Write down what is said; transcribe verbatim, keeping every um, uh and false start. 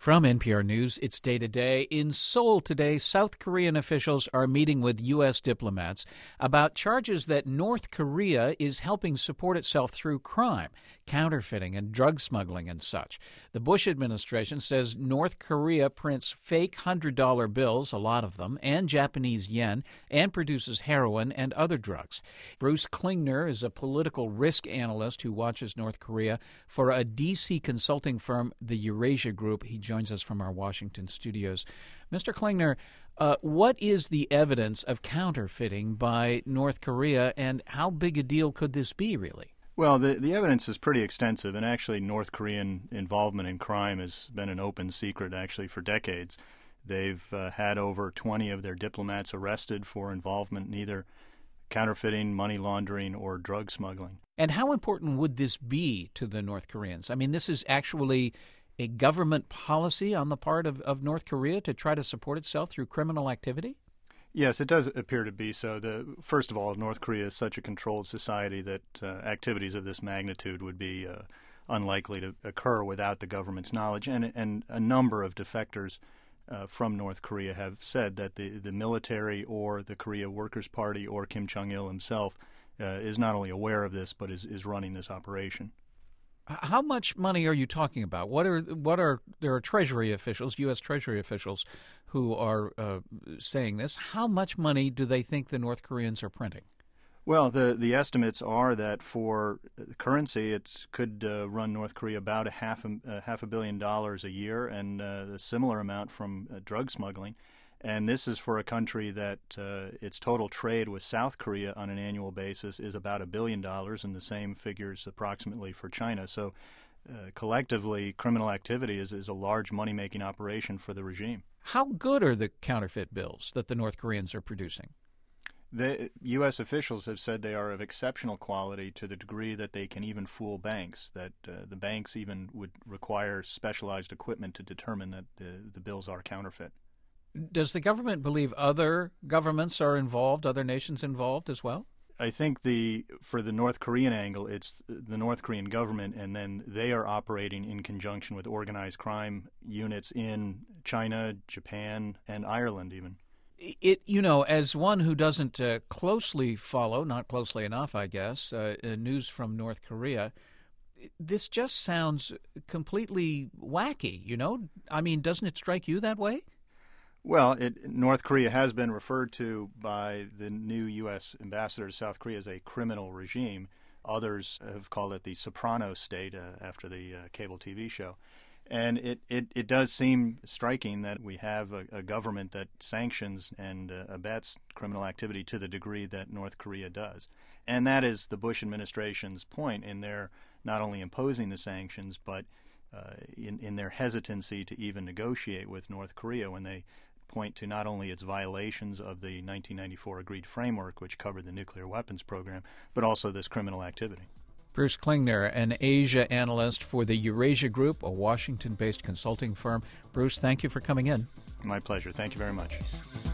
From N P R News, it's Day to Day. In Seoul today, South Korean officials are meeting with U S diplomats about charges that North Korea is helping support itself through crime, counterfeiting and drug smuggling and such. The Bush administration says North Korea prints fake one hundred dollar bills, a lot of them, and Japanese yen, and produces heroin and other drugs. Bruce Klingner is a political risk analyst who watches North Korea for a D C consulting firm, the Eurasia Group. He joins us from our Washington studios. Mister Klingner, uh, what is the evidence of counterfeiting by North Korea, and how big a deal could this be, really? Well, the, the evidence is pretty extensive, and actually North Korean involvement in crime has been an open secret, actually, for decades. They've uh, had over twenty of their diplomats arrested for involvement in either counterfeiting, money laundering, or drug smuggling. And how important would this be to the North Koreans? I mean, this is actually a government policy on the part of, of North Korea to try to support itself through criminal activity? Yes, it does appear to be so. The, first of all, North Korea is such a controlled society that uh, activities of this magnitude would be uh, unlikely to occur without the government's knowledge. And, and a number of defectors uh, from North Korea have said that the, the military or the Korea Workers' Party or Kim Jong-il himself uh, is not only aware of this, but is, is running this operation. How much money are you talking about? What are what are there are Treasury officials, U S. Treasury officials, who are uh, saying this? How much money do they think the North Koreans are printing? Well, the the estimates are that for currency, it could uh, run North Korea about a half a, a half a billion dollars a year, and uh, a similar amount from uh, drug smuggling. And this is for a country that uh, its total trade with South Korea on an annual basis is about a billion dollars, and the same figures approximately for China. So uh, collectively, criminal activity is, is a large money-making operation for the regime. How good are the counterfeit bills that the North Koreans are producing? The U S officials have said they are of exceptional quality to the degree that they can even fool banks, that uh, the banks even would require specialized equipment to determine that the, the bills are counterfeit. Does the government believe other governments are involved, other nations involved as well? I think the for the North Korean angle, it's the North Korean government, and then they are operating in conjunction with organized crime units in China, Japan, and Ireland even. It, you know, as one who doesn't uh, closely follow, not closely enough, I guess, uh, uh, news from North Korea, this just sounds completely wacky, you know? I mean, doesn't it strike you that way? Well, it, North Korea has been referred to by the new U S ambassador to South Korea as a criminal regime. Others have called it the Soprano state uh, after the uh, cable T V show. And it, it, it does seem striking that we have a, a government that sanctions and uh, abets criminal activity to the degree that North Korea does. And that is the Bush administration's point in their not only imposing the sanctions, but uh, in, in their hesitancy to even negotiate with North Korea when they point to not only its violations of the nineteen ninety-four agreed framework, which covered the nuclear weapons program, but also this criminal activity. Bruce Klingner, an Asia analyst for the Eurasia Group, a Washington-based consulting firm. Bruce, thank you for coming in. My pleasure. Thank you very much.